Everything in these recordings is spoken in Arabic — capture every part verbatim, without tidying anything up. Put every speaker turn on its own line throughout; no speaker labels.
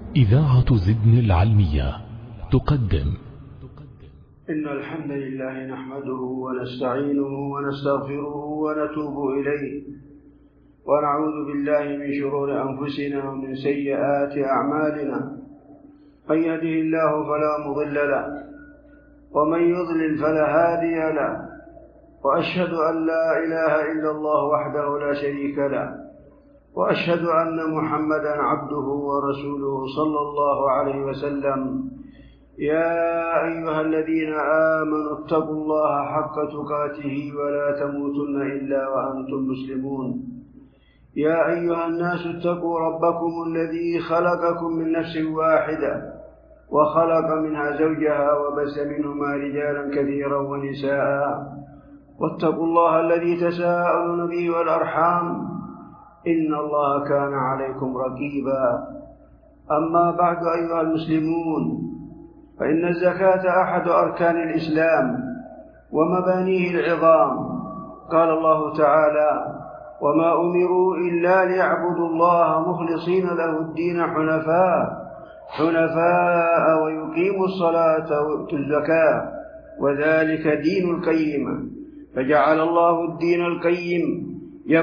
إذاعة زدن العلمية تقدم.
إن الحمد لله نحمده ونستعينه ونستغفره ونتوب إليه، ونعوذ بالله من شرور أنفسنا ومن سيئات أعمالنا. من يهده الله فلا مضل له، ومن يضلل فلا هادي له، وأشهد أن لا إله إلا الله وحده لا شريك له، وأشهد أن محمدا عبده ورسوله صلى الله عليه وسلم. يا أيها الذين آمنوا اتقوا الله حق تقاته ولا تموتن إلا وأنتم مسلمون. يا أيها الناس اتقوا ربكم الذي خلقكم من نفس واحدة وخلق منها زوجها وبث منهما رجالا كثيرا ونساء، واتقوا الله الذي تساءلون به والأرحام إن الله كان عليكم رقيبا. أما بعد أيها المسلمون، فإن الزكاة أحد أركان الإسلام ومبانيه العظام. قال الله تعالى: وما أمروا إلا ليعبدوا الله مخلصين له الدين حنفاء حنفاء ويقيموا الصلاة ويؤتوا الزكاة وذلك دين القيم. فجعل الله الدين القيم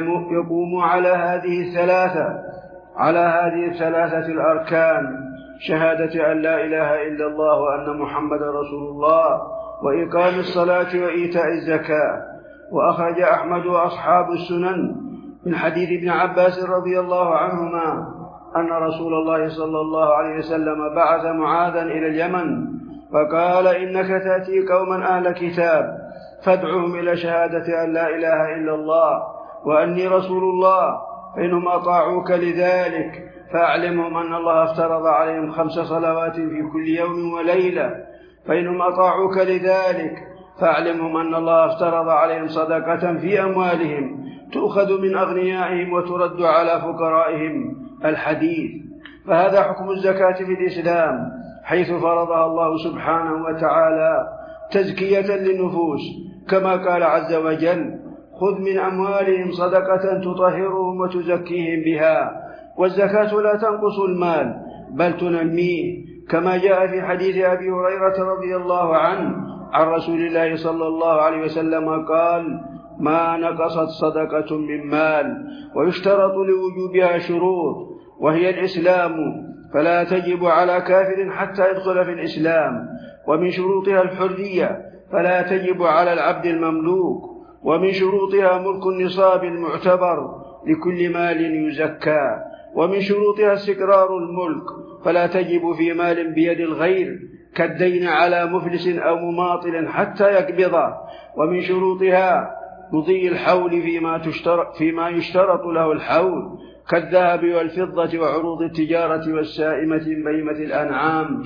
يقوم على هذه الثلاثة على هذه الثلاثة الأركان: شهادة أن لا إله إلا الله وأن محمد رسول الله، وإقام الصلاة وإيتاء الزكاة. وأخرج أحمد وأصحاب السنن من حديث ابن عباس رضي الله عنهما أن رسول الله صلى الله عليه وسلم بعث معاذا إلى اليمن فقال: إنك تأتي قوما أهل كتاب فادعهم إلى شهادة أن لا إله إلا الله وأني رسول الله، فإنهم أطاعوك لذلك فأعلمهم أن الله افترض عليهم خمس صلوات في كل يوم وليلة، فإنهم أطاعوك لذلك فأعلمهم أن الله افترض عليهم صدقة في أموالهم تؤخذ من أغنيائهم وترد على فقرائهم. الحديث. فهذا حكم الزكاة في الإسلام، حيث فرضها الله سبحانه وتعالى تزكية للنفوس، كما قال عز وجل: خذ من أموالهم صدقة تطهرهم وتزكيهم بها. والزكاة لا تنقص المال بل تنميه، كما جاء في حديث أبي هريرة رضي الله عنه عن رسول الله صلى الله عليه وسلم قال: ما نقصت صدقة من مال. ويشترط لوجوبها شروط، وهي الإسلام، فلا تجب على كافر حتى يدخل في الإسلام. ومن شروطها الحرية، فلا تجب على العبد المملوك. ومن شروطها ملك النصاب المعتبر لكل مال يزكى. ومن شروطها استقرار الملك، فلا تجب في مال بيد الغير كالدين على مفلس أو مماطل حتى يقبضه. ومن شروطها مضي الحول فيما, فيما يشترط له الحول كالذهب والفضة وعروض التجارة والسائمة من بهيمة الأنعام.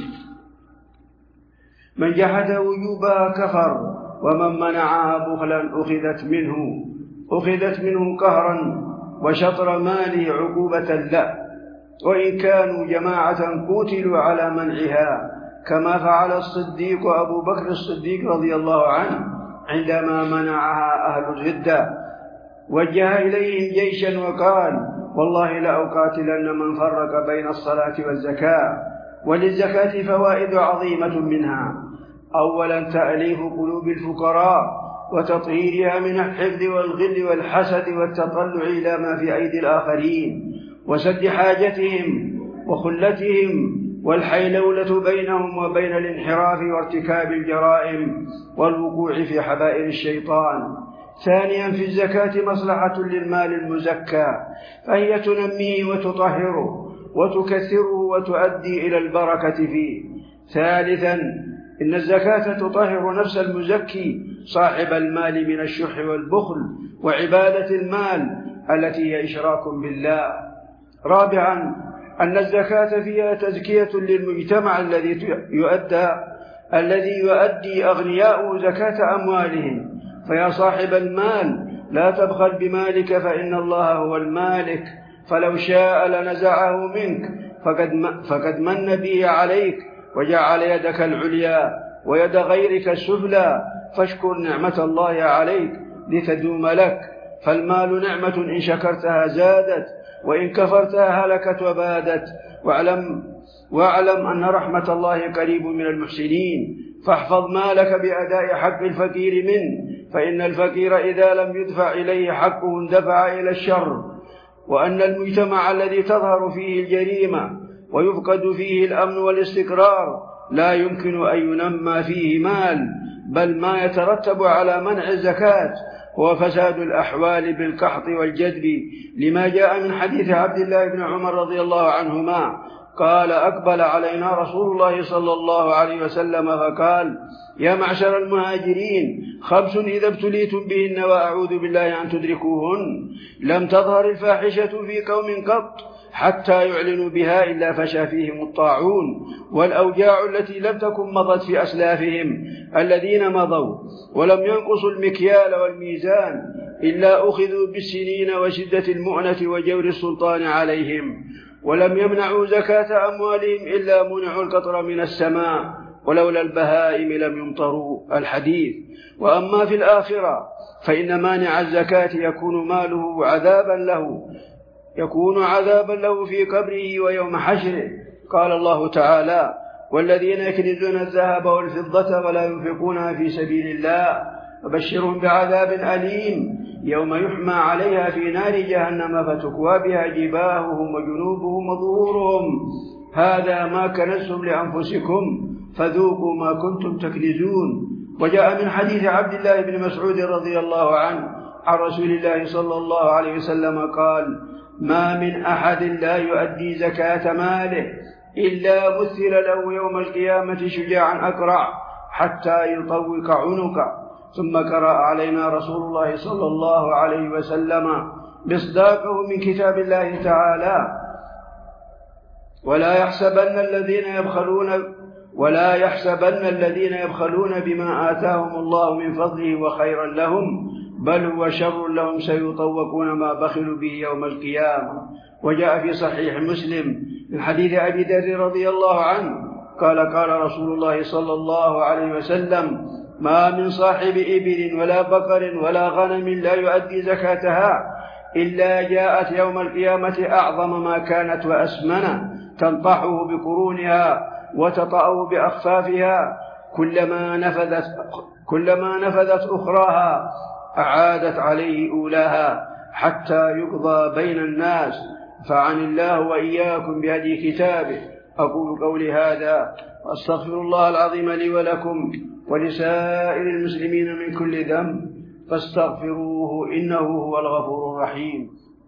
من جحد وجوبها كفر، ومن منعها بخلا أخذت منه أخذت منه قهرا وشطر ماله عقوبة له، وإن كانوا جماعة قتلوا على منعها، كما فعل الصديق أبو بكر الصديق رضي الله عنه عندما منعها أهل الردة. وجه إليهم جيشا وقال: والله لأقاتلن من فرق بين الصلاة والزكاة. وللزكاة فوائد عظيمة، منها: أولا تأليف قلوب الفقراء وتطهيرها من الحقد والغل والحسد والتطلع إلى ما في أيدي الآخرين، وسد حاجتهم وخلتهم، والحيلولة بينهم وبين الانحراف وارتكاب الجرائم والوقوع في حبائل الشيطان. ثانيا في الزكاة مصلحة للمال المزكى، فهي تنميه وتطهره وتكثره وتؤدي إلى البركة فيه. ثالثا إن الزكاة تطهر نفس المزكي صاحب المال من الشح والبخل وعبادة المال التي هي إشراك بالله. رابعا أن الزكاة فيها تزكية للمجتمع الذي يؤدى الذي يؤدي أغنياء زكاة أموالهم. فيا صاحب المال لا تبخل بمالك، فإن الله هو المالك، فلو شاء لنزعه منك، فقد, فقد من به عليك وجعل يدك العليا ويد غيرك السفلى، فاشكر نعمة الله عليك لتدوم لك. فالمال نعمة إن شكرتها زادت وإن كفرتها هلكت وبادت. واعلم, واعلم أن رحمة الله قريب من المحسنين، فاحفظ مالك بأداء حق الفقير منه، فإن الفقير إذا لم يدفع إليه حقه اندفع إلى الشر. وأن المجتمع الذي تظهر فيه الجريمة ويفقد فيه الأمن والاستقرار لا يمكن أن ينمى فيه مال، بل ما يترتب على منع الزكاة هو فساد الأحوال بالقحط والجدب، لما جاء من حديث عبد الله بن عمر رضي الله عنهما قال: أقبل علينا رسول الله صلى الله عليه وسلم فقال: يا معشر المهاجرين، خمس إذا ابتليتم بهن وأعوذ بالله أن تدركوهن، لم تظهر الفاحشة في قوم قط حتى يعلنوا بها إلا فشى فيهم الطاعون والأوجاع التي لم تكن مضت في أسلافهم الذين مضوا، ولم ينقصوا المكيال والميزان إلا أخذوا بالسنين وشدة المؤنة وجور السلطان عليهم، ولم يمنعوا زكاة أموالهم إلا منعوا القطر من السماء، ولولا البهائم لم يمطروا. الحديث. وأما في الآخرة فإن مانع الزكاة يكون ماله عذابا له يكون عذابا له في قبره ويوم حشره. قال الله تعالى: والذين يكنزون الذهب والفضة ولا ينفقونها في سبيل الله فبشرهم بعذاب أليم يوم يحمى عليها في نار جهنم فتكوى بها جباههم وجنوبهم وظهورهم، هذا ما كنزتم لأنفسكم فذوقوا ما كنتم تكنزون. وجاء من حديث عبد الله بن مسعود رضي الله عنه عن رسول الله صلى الله عليه وسلم قال: ما من أحد لا يؤدي زكاة ماله إلا مثل له يوم القيامة شجاعا أقرع حتى يطوق عنقه. ثم قرأ علينا رسول الله صلى الله عليه وسلم مصداقه من كتاب الله تعالى: ولا يحسبن الذين يبخلون ولا يحسبن الذين يبخلون بما آتاهم الله من فضله وخيرا لهم، بل هو شر لهم سيطوقون ما بخلوا به يوم القيامة. وجاء في صحيح مسلم من حديث أبي ذر رضي الله عنه قال: قال رسول الله صلى الله عليه وسلم: ما من صاحب إبل ولا بقر ولا غنم لا يؤدي زكاتها إلا جاءت يوم القيامة أعظم ما كانت وأسمن، تنطحه بقرونها وتطأه بأخفافها، كلما نفذت, كلما نفذت أخراها أعادت عليه أولاها حتى يقضى بين الناس. فعن الله وإياكم بهدي كتابه. أقول قولي هذا وأستغفر الله العظيم لي ولكم ولسائر المسلمين من كل ذنب فاستغفروه إنه هو الغفور الرحيم.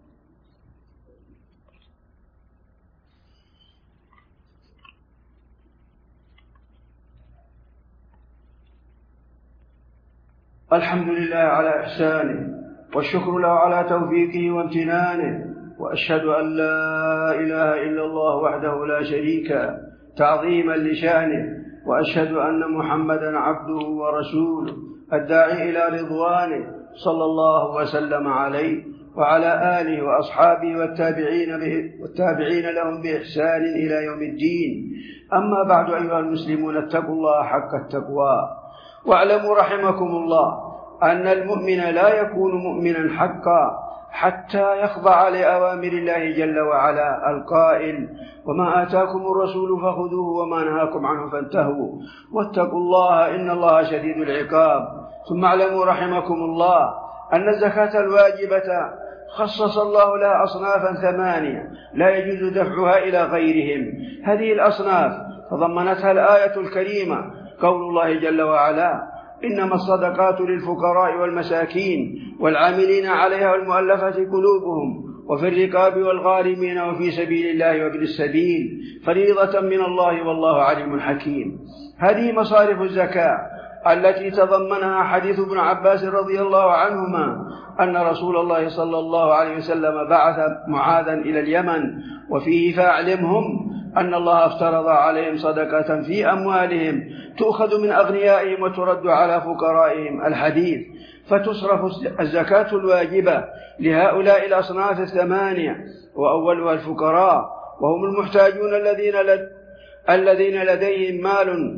الحمد لله على إحسانه، والشكر له على توفيقه وامتنانه، وأشهد أن لا إله إلا الله وحده لا شريك له تعظيما لشانه، وأشهد أن محمدا عبده ورسوله الداعي إلى رضوانه صلى الله وسلم عليه وعلى آله وأصحابه والتابعين, والتابعين لهم بإحسان إلى يوم الدين. أما بعد، أيها المسلمون، اتقوا الله حق التقوى، واعلموا رحمكم الله أن المؤمن لا يكون مؤمنا حقا حتى يخضع لأوامر الله جل وعلا القائل: وما آتاكم الرسول فخذوه وما نهاكم عنه فانتهوا واتقوا الله إن الله شديد العقاب. ثم اعلموا رحمكم الله أن الزكاة الواجبة خصص الله لها أصنافا ثمانية لا يجوز دفعها إلى غيرهم. هذه الأصناف تضمنتها الآية الكريمة قول الله جل وعلا: إنما الصدقات للفقراء والمساكين والعاملين عليها والمؤلفة قلوبهم وفي الرقاب والغارمين وفي سبيل الله وابن السبيل فريضة من الله والله عليم حكيم. هذه مصارف الزكاة التي تضمنها حديث ابن عباس رضي الله عنهما أن رسول الله صلى الله عليه وسلم بعث معاذا إلى اليمن وفيه: فاعلمهم أن الله افترض عليهم صدقة في أموالهم تؤخذ من أغنيائهم وترد على فقرائهم. الحديث. فتصرف الزكاة الواجبة لهؤلاء الأصناف الثمانية، وأولها الفقراء، وهم المحتاجون الذين الذين لديهم مال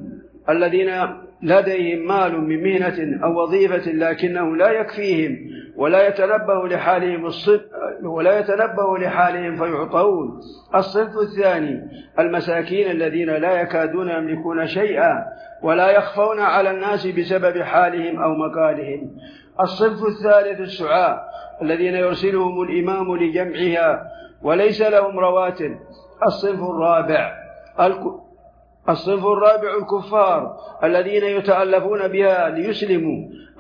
الذين لديهم مال من مهنة أو وظيفة لكنه لا يكفيهم ولا يتنبه لحالهم ولا يتنبه لحالهم فيعطون. الصنف الثاني المساكين الذين لا يكادون يملكون شيئا ولا يخفون على الناس بسبب حالهم أو مكانهم. الصنف الثالث السعاة الذين يرسلهم الإمام لجمعها وليس لهم رواتب. الصنف الرابع الصنف الرابع الكفار الذين يتألفون بها ليسلموا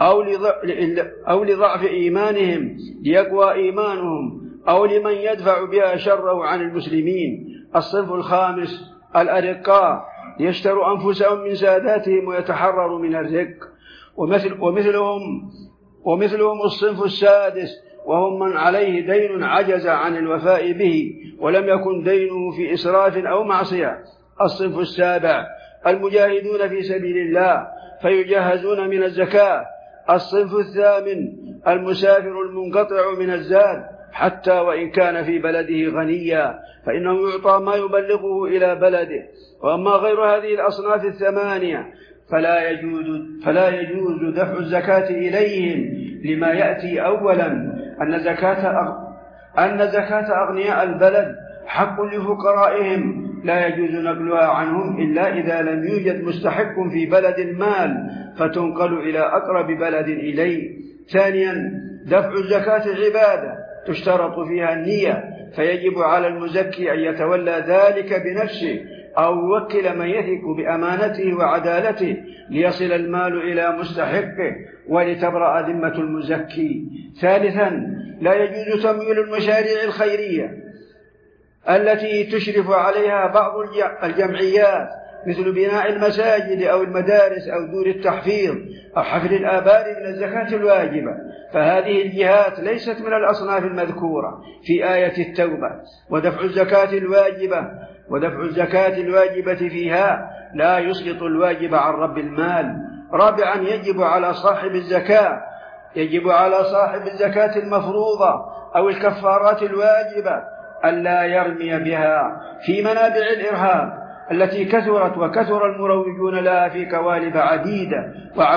أو لضعف إيمانهم ليقوى إيمانهم أو لمن يدفع بها شره عن المسلمين. الصنف الخامس الأرقاء ليشتروا أنفسهم من ساداتهم ويتحرروا من الرق. ومثل ومثلهم ومثلهم الصنف السادس وهم من عليه دين عجز عن الوفاء به ولم يكن دينه في إسراف أو معصية. الصنف السابع المجاهدون في سبيل الله فيجهزون من الزكاة. الصنف الثامن المسافر المنقطع من الزاد حتى وإن كان في بلده غنيا فإنه يعطى ما يبلغه إلى بلده. وأما غير هذه الأصناف الثمانية فلا يجوز, فلا يجوز دفع الزكاة إليهم لما يأتي أولا أن زكاة, أن زكاة أغنياء البلد حق لفقرائهم لا يجوز نقلها عنهم إلا إذا لم يوجد مستحق في بلد المال فتنقل إلى أقرب بلد إليه. ثانيا دفع الزكاة عبادة تشترط فيها النية فيجب على المزكي أن يتولى ذلك بنفسه أو يوكل من يثق بأمانته وعدالته ليصل المال إلى مستحقه ولتبرأ ذمة المزكي. ثالثا لا يجوز تمويل المشاريع الخيرية التي تشرف عليها بعض الجمعيات مثل بناء المساجد أو المدارس أو دور التحفيظ أو حفل الآبار من الزكاة الواجبة، فهذه الجهات ليست من الأصناف المذكورة في آية التوبة. ودفع الزكاة الواجبة ودفع الزكاة الواجبة فيها لا يسقط الواجب عن رب المال. رابعا يجب على صاحب الزكاة يجب على صاحب الزكاة المفروضة أو الكفارات الواجبة ألا يرمي بها في منابع الإرهاب التي كثرت وكثر المروجون لها في قوالب عديدة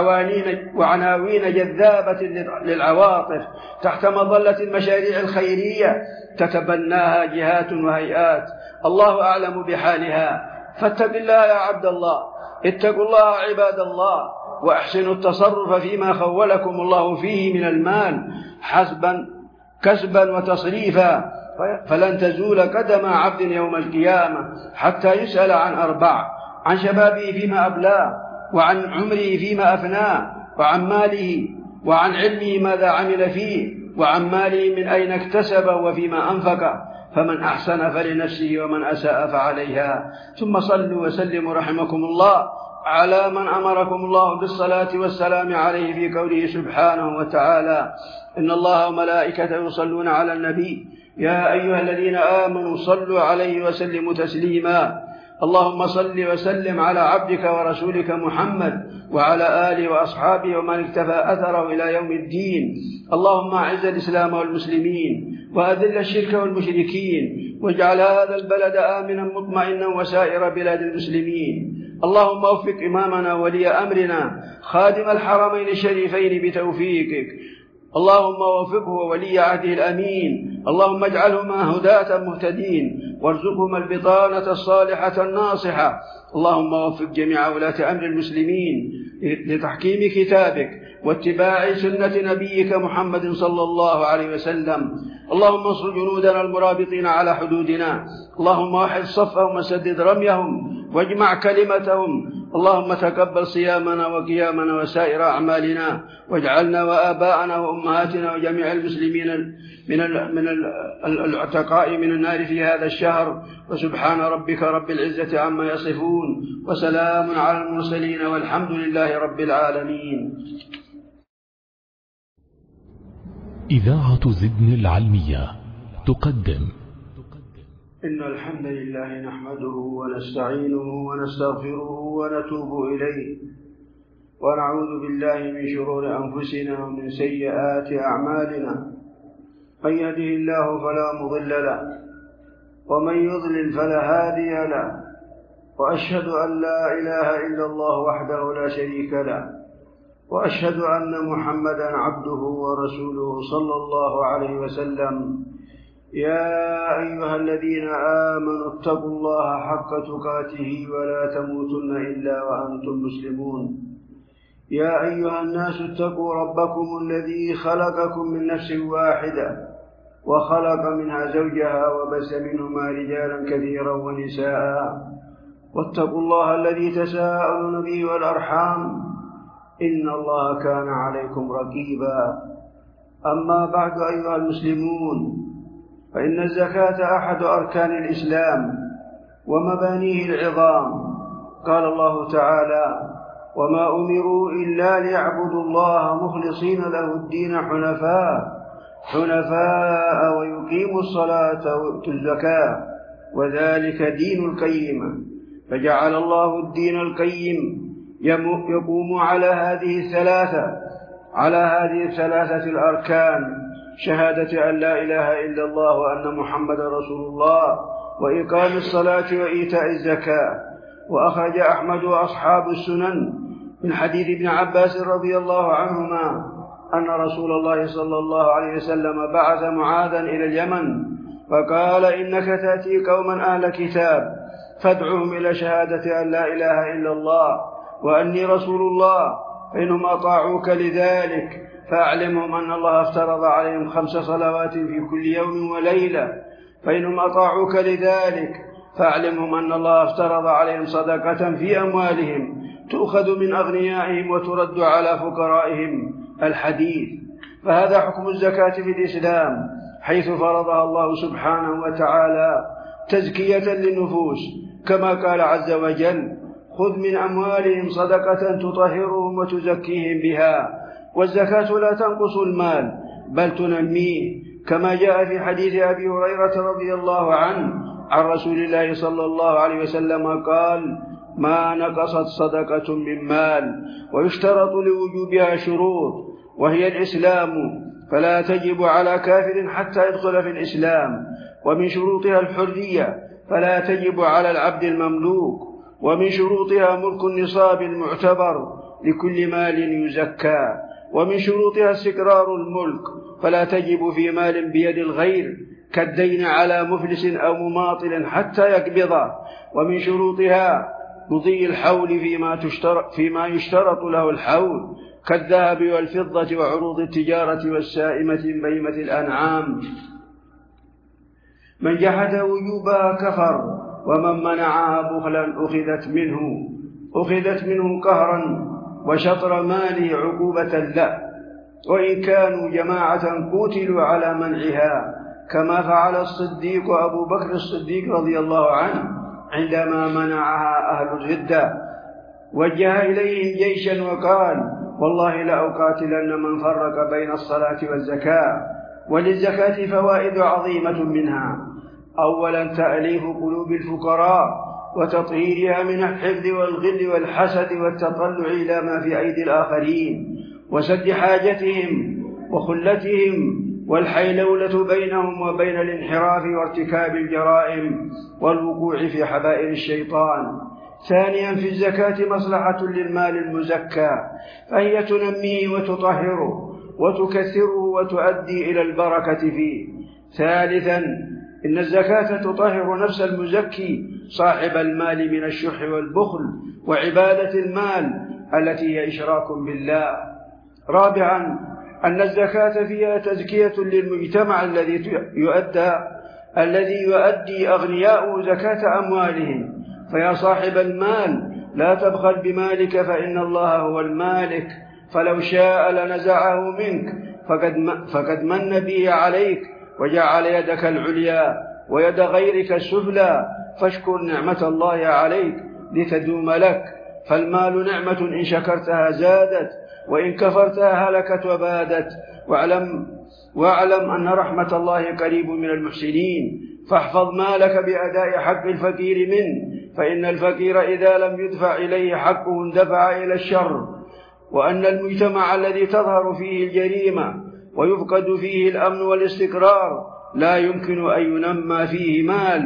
وعناوين جذابة للعواطف تحت مظلة المشاريع الخيرية تتبناها جهات وهيئات الله أعلم بحالها. فاتق الله يا عبد الله، اتقوا الله عباد الله، وأحسنوا التصرف فيما خولكم الله فيه من المال حسبا كسبا وتصريفا، فلن تزول قدم عبد يوم القيامة حتى يسأل عن أربع: عن شبابه فيما أبلاه، وعن عمره فيما أفناه، وعن ماله، وعن علمه ماذا عمل فيه، وعن ماله من أين اكتسبه وفيما أنفقه، فمن أحسن فلنفسه ومن أساء فعليها. ثم صلوا وسلموا رحمكم الله على من أمركم الله بالصلاة والسلام عليه في قوله سبحانه وتعالى: إن الله وملائكته يصلون على النبي يا أيها الذين آمنوا صلوا عليه وسلموا تسليما. اللهم صل وسلم على عبدك ورسولك محمد وعلى آله وأصحابه ومن اكتفى أثره إلى يوم الدين. اللهم أعز الإسلام والمسلمين وأذل الشرك والمشركين واجعل هذا البلد آمنا مطمئنا وسائر بلاد المسلمين. اللهم وفق إمامنا ولي أمرنا خادم الحرمين الشريفين بتوفيقك. اللهم وفقه وولي عهده الأمين. اللهم اجعلهما هداة مهتدين وارزقهما البطانة الصالحة الناصحة. اللهم وفق جميع ولاة أمر المسلمين لتحكيم كتابك واتباع سنة نبيك محمد صلى الله عليه وسلم. اللهم انصر جنودنا المرابطين على حدودنا. اللهم وحد صفهم وسدد رميهم واجمع كلمتهم. اللهم تقبل صيامنا وقيامنا وسائر أعمالنا، واجعلنا وآباءنا وأمهاتنا وجميع المسلمين من من العتقاء من النار في هذا الشهر. وسبحان ربك رب العزة عما يصفون، وسلام على المرسلين، والحمد لله رب العالمين.
إذاعة زدن العلمية تقدم:
إن الحمد لله نحمده ونستعينه ونستغفره ونتوب إليه، ونعوذ بالله من شرور أنفسنا ومن سيئات أعمالنا. من يهده الله فلا مضل له، ومن يضلل فلا هادي له، وأشهد أن لا إله إلا الله وحده لا شريك له، وأشهد أن محمدا عبده ورسوله صلى الله عليه وسلم. يا أيها الذين آمنوا اتقوا الله حق تقاته ولا تموتن إلا وأنتم مسلمون. يا أيها الناس اتقوا ربكم الذي خلقكم من نفس واحدة وخلق منها زوجها وبث منهما رجالا كثيرا ونساء، واتقوا الله الذي تساءلون به والأرحام إن الله كان عليكم رقيبا. أما بعد أيها المسلمون، فإن الزكاة أحد أركان الإسلام ومبانيه العظام. قال الله تعالى: وما أمروا إلا ليعبدوا الله مخلصين له الدين حنفاء حنفاء ويقيموا الصلاة ويؤتوا الزكاة وذلك دين القيم. فجعل الله الدين القيم يقوم على هذه الثلاثة على هذه الثلاثة الأركان: شهادة أن لا إله إلا الله وأن محمد رسول الله، وإقام الصلاة وإيتاء الزكاة. وأخرج أحمد وأصحاب السنن من حديث ابن عباس رضي الله عنهما أن رسول الله صلى الله عليه وسلم بعث معاذا إلى اليمن فقال: إنك تأتي قوما أهل كتاب فادعوهم إلى شهادة أن لا إله إلا الله وأني رسول الله، فإنهم أطاعوك لذلك فأعلمهم أن الله افترض عليهم خمس صلوات في كل يوم وليلة، فإنهم أطاعوك لذلك فأعلمهم أن الله افترض عليهم صدقة في أموالهم تؤخذ من أغنيائهم وترد على فقرائهم. الحديث. فهذا حكم الزكاة في الإسلام، حيث فرضها الله سبحانه وتعالى تزكية للنفوس، كما قال عز وجل: خذ من أموالهم صدقة تطهرهم وتزكيهم بها. والزكاة لا تنقص المال بل تنميه، كما جاء في حديث أبي هريرة رضي الله عنه عن رسول الله صلى الله عليه وسلم قال: ما نقصت صدقة من مال، ويشترط لوجوبها شروط، وهي الإسلام، فلا تجب على كافر حتى يدخل في الإسلام. ومن شروطها الحرية، فلا تجب على العبد المملوك. ومن شروطها ملك النصاب المعتبر لكل مال يزكى. ومن شروطها استقرار الملك، فلا تجب في مال بيد الغير كالدين على مفلس أو مماطل حتى يقبضه. ومن شروطها مضي الحول فيما, تشترط فيما يشترط له الحول كالذهب والفضة وعروض التجارة والسائمة من بهيمة الأنعام. من جحد وجوبها كفر، ومن منعها بخلا أخذت منه أخذت منه قهرا وشطر ماله عقوبة له، وإن كانوا جماعة قتلوا على منعها، كما فعل الصديق أبو بكر الصديق رضي الله عنه عندما منعها أهل الردة. وجه إليهم جيشا وقال: والله لأقاتلن من فرق بين الصلاة والزكاة. وللزكاة فوائد عظيمة منها: أولا تأليف قلوب الفقراء وتطهيرها من الحقد والغل والحسد والتطلع إلى ما في أيدي الآخرين، وسد حاجتهم وخلتهم، والحيلولة بينهم وبين الانحراف وارتكاب الجرائم والوقوع في حبائل الشيطان. ثانيا في الزكاة مصلحة للمال المزكى، فهي تنميه وتطهره وتكثره وتؤدي إلى البركة فيه. ثالثا إن الزكاة تطهر نفس المزكي صاحب المال من الشح والبخل وعبادة المال التي هي إشراك بالله. رابعا أن الزكاة فيها تزكية للمجتمع الذي يؤدى الذي يؤدي أغنياء زكاة أموالهم. فيا صاحب المال لا تبخل بمالك، فإن الله هو المالك، فلو شاء لنزعه منك، فقد, فقد من به عليك وجعل يدك العليا ويد غيرك السفلى، فاشكر نعمة الله عليك لتدوم لك. فالمال نعمة إن شكرتها زادت، وإن كفرتها هلكت وبادت. واعلم, واعلم أن رحمة الله قريب من المحسنين، فاحفظ مالك بأداء حق الفقير منه، فإن الفقير إذا لم يدفع إليه حقه اندفع إلى الشر. وأن المجتمع الذي تظهر فيه الجريمة ويفقد فيه الأمن والاستقرار لا يمكن أن ينمى فيه مال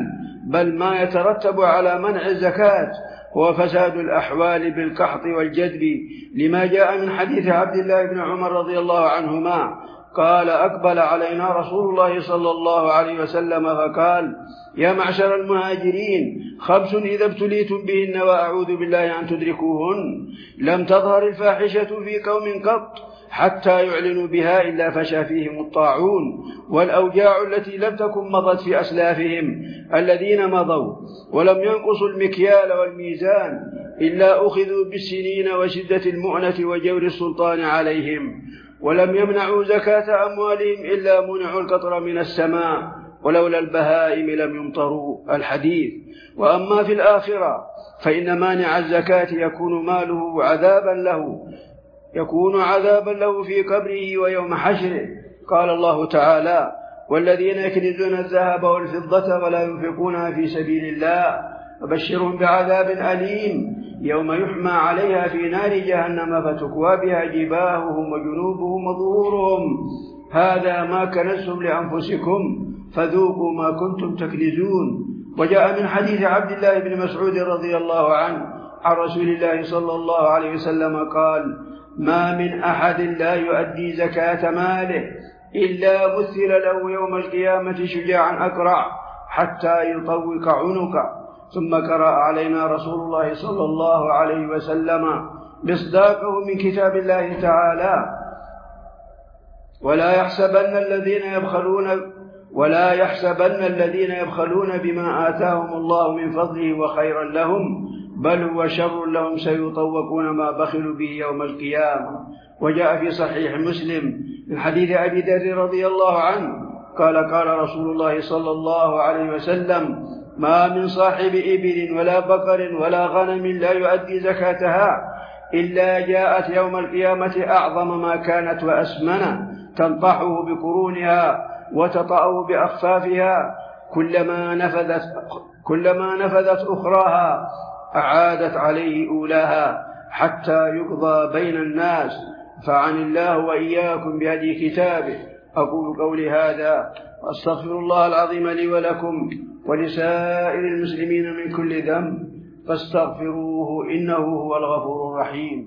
بل ما يترتب على منع الزكاة هو فساد الأحوال بالقحط والجدب، لما جاء من حديث عبد الله بن عمر رضي الله عنهما قال: أقبل علينا رسول الله صلى الله عليه وسلم فقال: يا معشر المهاجرين، خمس إذا ابتليتم بهن وأعوذ بالله أن تدركوهن، لم تظهر الفاحشة في قوم قط حتى يعلنوا بها إلا فشى فيهم الطاعون والأوجاع التي لم تكن مضت في أسلافهم الذين مضوا، ولم ينقصوا المكيال والميزان إلا أخذوا بالسنين وشدة المؤنة وجور السلطان عليهم، ولم يمنعوا زكاة أموالهم إلا منعوا القطر من السماء، ولولا البهائم لم يمطروا. الحديث. وأما في الآخرة فإن مانع الزكاة يكون ماله عذابا له يكون عذابا له في قبره ويوم حشره. قال الله تعالى: والذين يكنزون الذهب والفضة ولا ينفقونها في سبيل الله فبشرهم بعذاب أليم يوم يحمى عليها في نار جهنم فتكوى بها جباههم وجنوبهم وظهورهم، هذا ما كنزتم لأنفسكم فذوقوا ما كنتم تكنزون. وجاء من حديث عبد الله بن مسعود رضي الله عنه عن رسول الله صلى الله عليه وسلم قال: ما من أحد لا يؤدي زكاة ماله إلا مثل له يوم القيامة شجاعا أقرع حتى يطوق عنقه. ثم قرأ علينا رسول الله صلى الله عليه وسلم مصداقه من كتاب الله تعالى: ولا يحسبن الذين يبخلون ولا يحسبن الذين يبخلون بما آتاهم الله من فضله وخيرا لهم، بل هو شر لهم سيطوقون ما بخلوا به يوم القيامة. وجاء في صحيح مسلم من حديث أبي ذر رضي الله عنه قال: قال رسول الله صلى الله عليه وسلم: ما من صاحب إبل ولا بقر ولا غنم لا يؤدي زكاتها إلا جاءت يوم القيامة أعظم ما كانت وأسمن، تنطحه بقرونها وتطأه بأخفافها، كلما نفذت, كلما نفذت أخراها أعادت عليه أولاها حتى يقضى بين الناس. فعن الله وإياكم بهدي كتابه. أقول قولي هذا وأستغفر الله العظيم لي ولكم ولسائر المسلمين من كل ذنب فاستغفروه إنه هو الغفور الرحيم.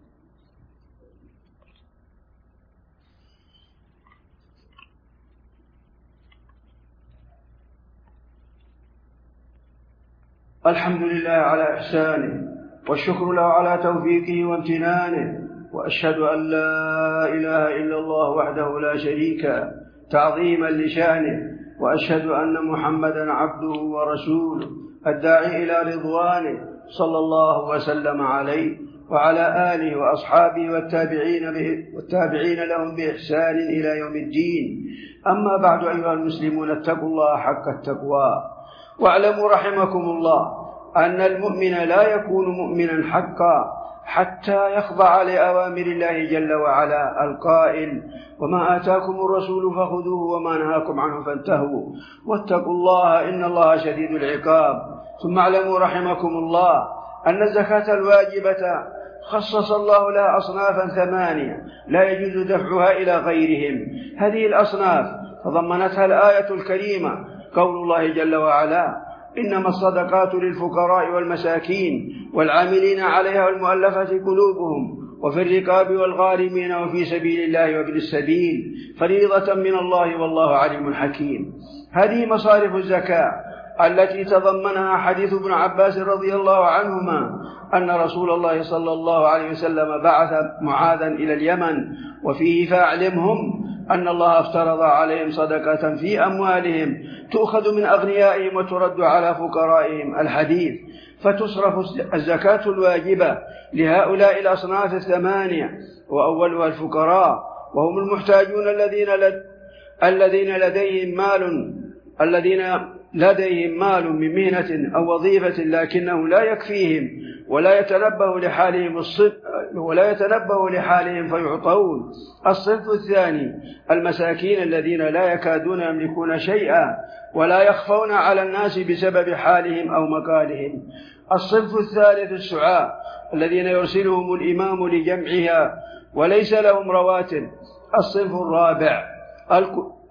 الحمد لله على إحسانه، والشكر له على توفيقه وامتنانه، وأشهد أن لا إله إلا الله وحده لا شريك تعظيما لشانه، وأشهد أن محمدا عبده ورسوله الداعي إلى رضوانه صلى الله وسلم عليه وعلى آله وأصحابه والتابعين, والتابعين لهم بإحسان إلى يوم الدين. أما بعد، أيها المسلمون، اتقوا الله حق التقوى، واعلموا رحمكم الله أن المؤمن لا يكون مؤمنا حقا حتى يخضع لأوامر الله جل وعلا القائل: وما آتاكم الرسول فخذوه وما نهاكم عنه فانتهوا واتقوا الله إن الله شديد العقاب. ثم اعلموا رحمكم الله أن الزكاة الواجبة خصص الله لها أصنافا ثمانية لا يجوز دفعها إلى غيرهم. هذه الأصناف تضمنتها الآية الكريمة قول الله جل وعلا: إنما الصدقات للفقراء والمساكين والعاملين عليها والمؤلفة قلوبهم وفي الرقاب والغارمين وفي سبيل الله وابن السبيل فريضة من الله والله عليم حكيم. هذه مصارف الزكاة التي تضمنها حديث ابن عباس رضي الله عنهما أن رسول الله صلى الله عليه وسلم بعث معاذا إلى اليمن وفيه: فأعلمهم أن الله افترض عليهم صدقة في أموالهم تؤخذ من أغنيائهم وترد على فقرائهم. الحديث. فتصرف الزكاة الواجبة لهؤلاء الأصناف الثمانية، وأولها الفقراء، وهم المحتاجون الذين لد... الذين لديهم مال الذين لديهم مال من مهنة أو وظيفة لكنه لا يكفيهم ولا يتنبه لحالهم الصدق ولا يتنبه لحالهم فيعطون. الصنف الثاني المساكين الذين لا يكادون يملكون شيئا ولا يخفون على الناس بسبب حالهم أو مقالهم. الصنف الثالث السعاة الذين يرسلهم الإمام لجمعها وليس لهم رواتب. الصنف الرابع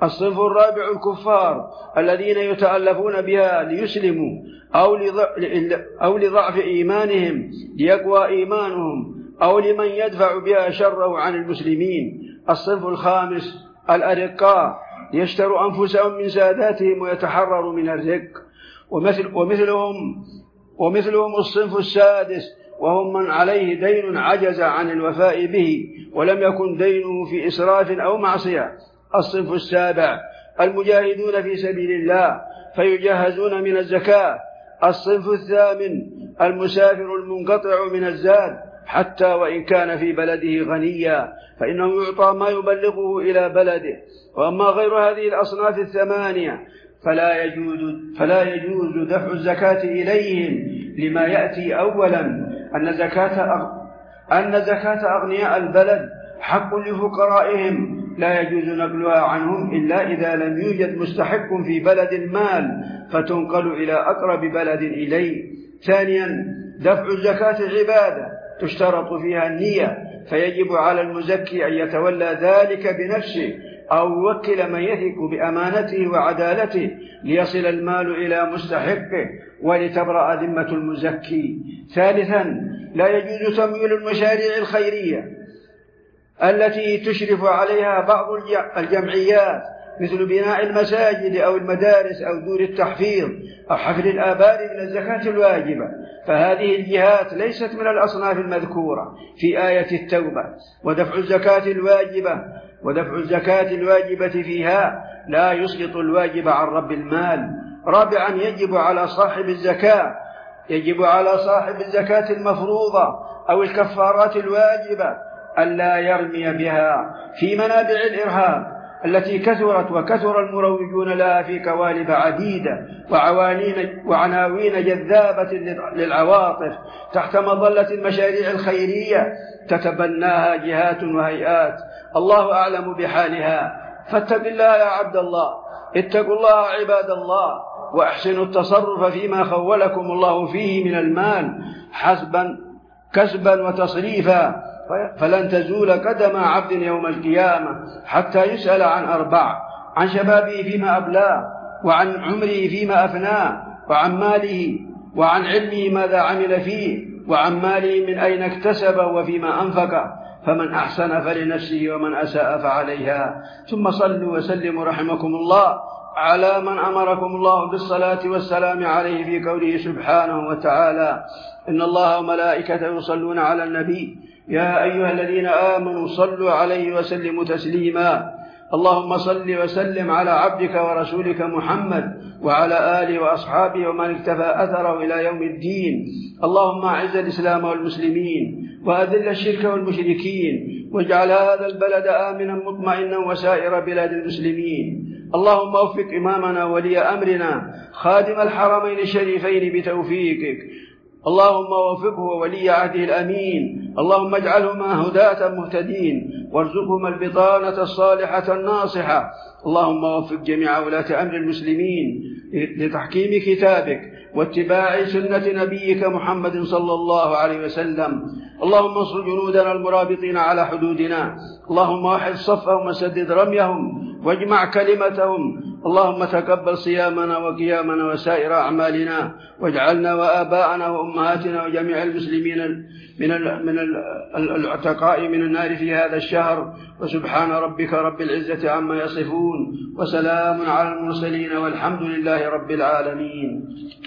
الصنف الرابع الكفار الذين يتألفون بها ليسلموا أو لضعف إيمانهم ليقوى إيمانهم أو لمن يدفع بها شره عن المسلمين. الصنف الخامس الأرقاء يشتروا أنفسهم من ساداتهم ويتحرروا من الرق. ومثل ومثلهم, ومثلهم الصنف السادس وهم من عليه دين عجز عن الوفاء به ولم يكن دينه في إسراف أو معصية. الصنف السابع المجاهدون في سبيل الله فيجهزون من الزكاة. الصنف الثامن المسافر المنقطع من الزاد حتى وإن كان في بلده غنيا فإنه يعطى ما يبلغه إلى بلده. وأما غير هذه الأصناف الثمانية فلا يجوز, فلا يجوز دفع الزكاة إليهم لما يأتي أولا أن زكاة, أن زكاة أغنياء البلد حق لفقرائهم لا يجوز نقلها عنهم إلا إذا لم يوجد مستحق في بلد المال فتنقل إلى أقرب بلد إليه. ثانيا دفع الزكاة عبادة تشترط فيها النية فيجب على المزكي أن يتولى ذلك بنفسه أو يوكل من يثق بأمانته وعدالته ليصل المال إلى مستحقه ولتبرأ ذمة المزكي. ثالثا لا يجوز تمويل المشاريع الخيرية التي تشرف عليها بعض الجمعيات مثل بناء المساجد أو المدارس أو دور التحفيظ أو حفل الآبار من الزكاة الواجبة، فهذه الجهات ليست من الأصناف المذكورة في آية التوبة. ودفع الزكاة الواجبة ودفع الزكاة الواجبة فيها لا يسقط الواجب عن رب المال. رابعا يجب على صاحب الزكاة يجب على صاحب الزكاة المفروضة أو الكفارات الواجبة ألا يرمي بها في منابع الإرهاب التي كثرت وكثر المروجون لها في قوالب عديدة وعناوين جذابة للعواطف تحت مظلة المشاريع الخيرية تتبناها جهات وهيئات الله أعلم بحالها. فاتق الله يا عبد الله، اتقوا الله عباد الله، وأحسنوا التصرف فيما خولكم الله فيه من المال حسبا كسبا وتصريفا، فلن تزول قدم عبد يوم القيامة حتى يسأل عن أربع: عن شبابه فيما أبلاه، وعن عمره فيما أفناه، وعن ماله، وعن علمه ماذا عمل فيه، وعن ماله من أين اكتسبه وفيما أنفقه، فمن أحسن فلنفسه ومن أساء فعليها. ثم صلوا وسلموا رحمكم الله على من أمركم الله بالصلاة والسلام عليه في قوله سبحانه وتعالى: إن الله وملائكته يصلون على النبي يا أيها الذين آمنوا صلوا عليه وسلموا تسليما. اللهم صل وسلم على عبدك ورسولك محمد وعلى آله وأصحابه ومن اكتفى أثره إلى يوم الدين. اللهم أعز الإسلام والمسلمين وأذل الشرك والمشركين واجعل هذا البلد آمنا مطمئنا وسائر بلاد المسلمين. اللهم وفق إمامنا ولي أمرنا خادم الحرمين الشريفين بتوفيقك. اللهم وفقه ولي عهده الأمين. اللهم اجعلهما هداة مهتدين وارزقهما البطانة الصالحة الناصحة. اللهم وفق جميع ولاة أمر المسلمين لتحكيم كتابك واتباع سنة نبيك محمد صلى الله عليه وسلم. اللهم انصر جنودنا المرابطين على حدودنا. اللهم وحد صفهم وسدد رميهم واجمع كلمتهم. اللهم تقبل صيامنا وقيامنا وسائر أعمالنا، واجعلنا وآباءنا وأمهاتنا وجميع المسلمين من من العتقاء من النار في هذا الشهر. وسبحان ربك رب العزة عما يصفون، وسلام على المرسلين، والحمد لله رب العالمين.